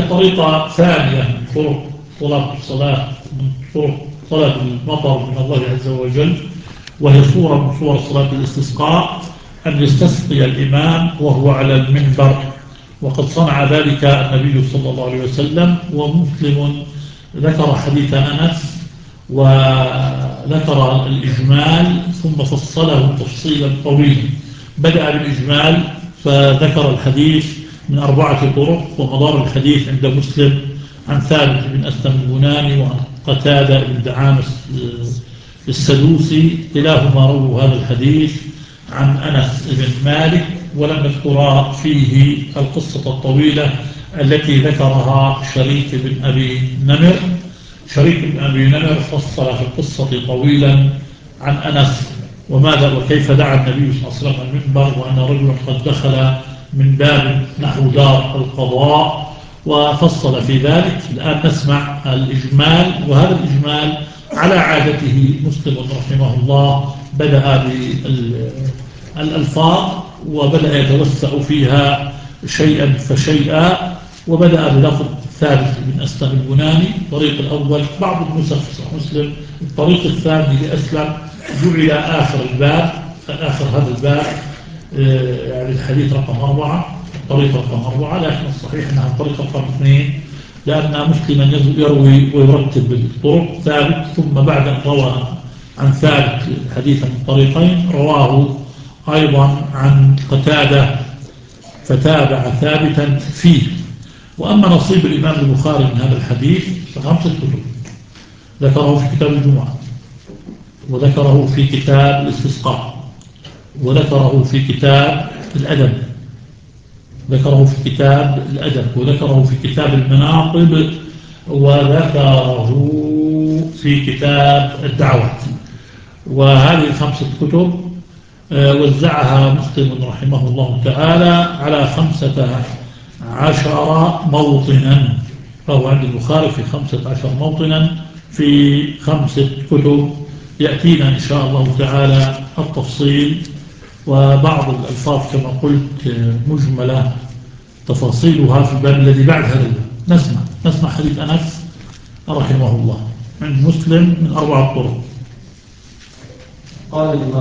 طريقة ثانية من طرق طلب الصلاة، من طرق طلب المطر من الله عز وجل، وهي صورة من صور صلاة الاستسقاء، أن يستسقي الإمام وهو على المنبر، وقد صنع ذلك النبي صلى الله عليه وسلم. ومسلم ذكر حديث أنس وذكر الإجمال ثم فصله تفصيلا طويلا. بدأ بالإجمال فذكر الحديث من 4 طرق، ومدار الحديث عند مسلم عن ثابت بن أسلم البناني وعن قتادة بن دعامة السدوسي، كلاهما رووا هذا الحديث عن أنس بن مالك، ولم نذكر فيه القصة الطويلة التي ذكرها شريك بن أبي نمر. شريك بن أبي نمر فصل في القصة طويلا عن أنس وماذا وكيف دعا النبي صلى الله عليه وسلم المنبر، وأن رجلا قد دخل من باب نحو دار القضاء، وفصل في ذلك. الآن نسمع الإجمال، وهذا الإجمال على عادته مسلم رحمه الله بدأ بالألفاظ وبدأ يتوسع فيها شيئا فشيئا، وبدأ بلفظ ثابت بن أسلم البناني الطريق الأول. بعض النسخ صحيح مسلم الطريق الثاني لأسلم جعل آخر الباب، آخر هذا الباب يعني الحديث رقم 4، الطريق رقم 4، لكن الصحيح أنها الطريق رقم 2، لأن مسلما يروي ويرتب الطرق ثابت، ثم بعد أن روى عن ثابت حديثا من طريقين رواه أيضا عن قتادة فتابع ثابتا فيه. وأما نصيب الإمام البخاري من هذا الحديث ف5 كتب، ذكره في كتاب الجمعة، وذكره في كتاب الاستسقاء، وذكره في كتاب الأدب، ذكره في كتاب الأدب، وذكره في كتاب المناقب، وذكره في كتاب الدعوات. وهذه 5 كتب وزعها مسلم رحمه الله تعالى على 15 موطنا، فهو عند البخاري في 15 موطنا في 5 كتب. يأتينا إن شاء الله تعالى التفصيل، وبعض الألفاظ كما قلت مجملة تفاصيلها في الباب الذي بعد هذا الباب. نسمع حديث أنس رحمه الله عند مسلم من 4 طرق. قال